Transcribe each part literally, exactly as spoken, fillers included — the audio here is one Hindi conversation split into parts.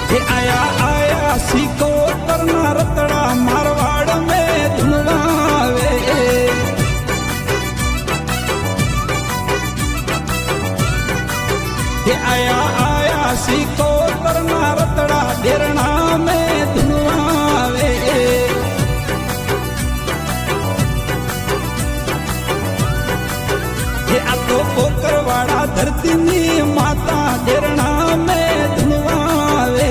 हे आया आया सीको करना रतड़ा मारवाड़ में धुनवावे। हे आया आया सीको करना रतड़ा डेरना में धुनवावे। हे आ तो पोकरवाड़ा धरती नी माता डेरना में धुनवावे।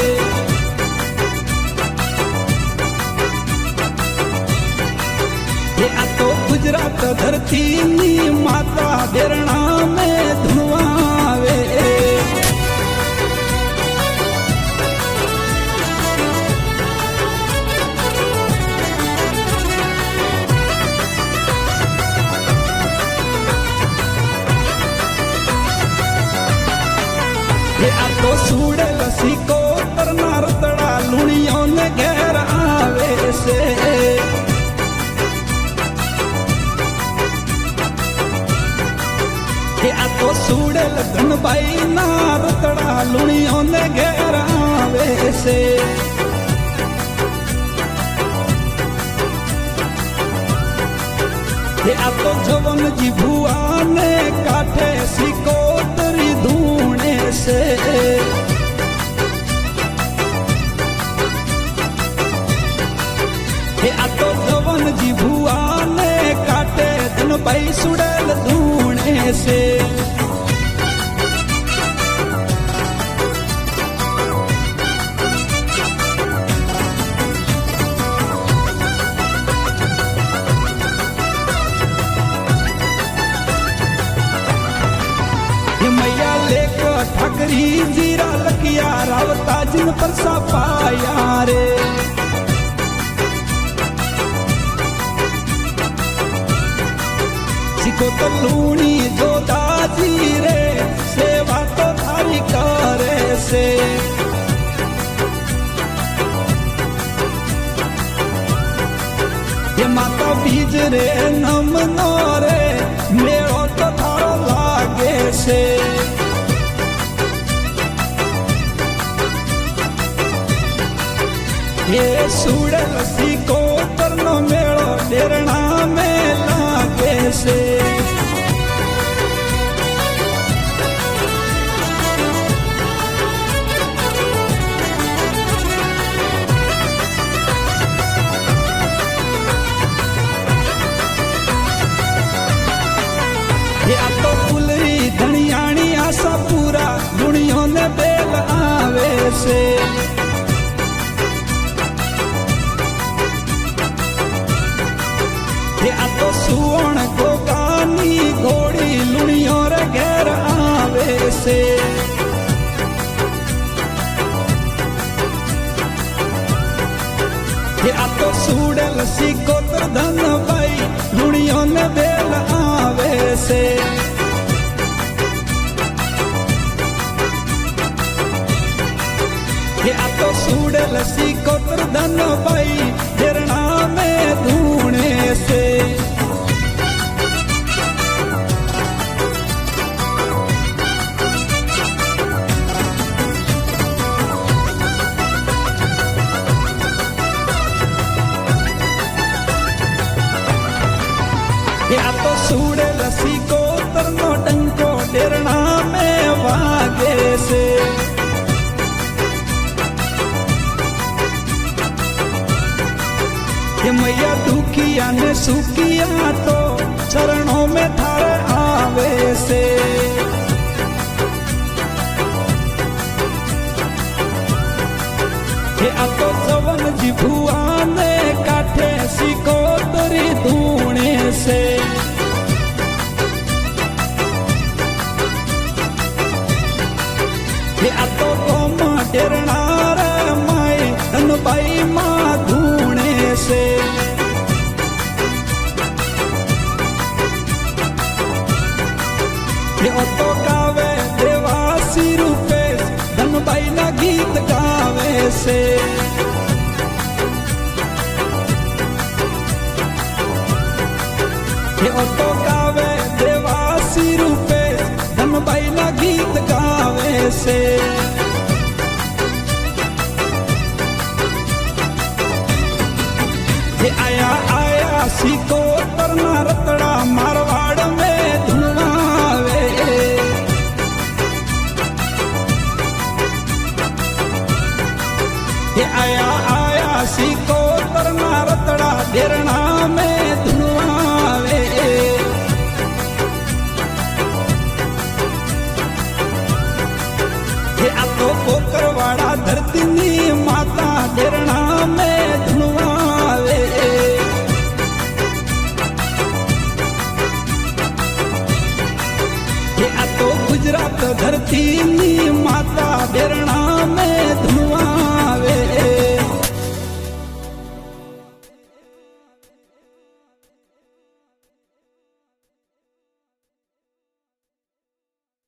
हे आ तो गुजरात धरती नी माता डेरना में धुनवावे। हे आ तो सूड़े लसी को तरना रतड़ा लुणियों ने घेर आवे से। हे आ तो सूड़े लगन बाई ना रतड़ा लुणियों ने घेर आवे से। हे आ तो जवन जी भुआ ने काठे सिको तरी धूणे से। हे आ तो जवन जी भुआ ने काटे दिन बाई सुड़ेल धूणे से। मैया लेकर ठकरी जीरा लकिया रावता जिन पर पाया रे। सिको तो लूणी जो दाजी रे सेवा तो थारी करे से। ये माता बीज रे नमनो रे मेरो तो थारो लागे से। ये सूड़ल सीको तरनो मेड़ो डेरना में लागे से। ये आ तो फुलरी धनियाणी आशा पूरा दुनियों ने बेल आवे से। हे आ तो सुवर्ण गोगानी घोड़ी लुणियों रे घेर आवे से। हे आ तो सूड़ल सीको तर धन बाई लुणियों ने बेल आवे से। हे आ तो सूड़ल सीको तर धन बाई डेरना में धूणे से। हे आ तो सूड़े लसी को तरनो डंको डेरना में वागे से। ये मैया दुखिया ने सुखिया तो चरणों में थारे आवे से। हे आ तो जवन जी भुआ ने काठे सिको तरी धूणे से। हे आ तो गोमा डेरना रे माई धन बाई माँ धूणे से। हे ओ तो गावे देवासी रूपे धन बाई ना गीत गावे से। हे ओ तो गावे देवासी रूपे धन बाई ना गीत गावे से। घेरण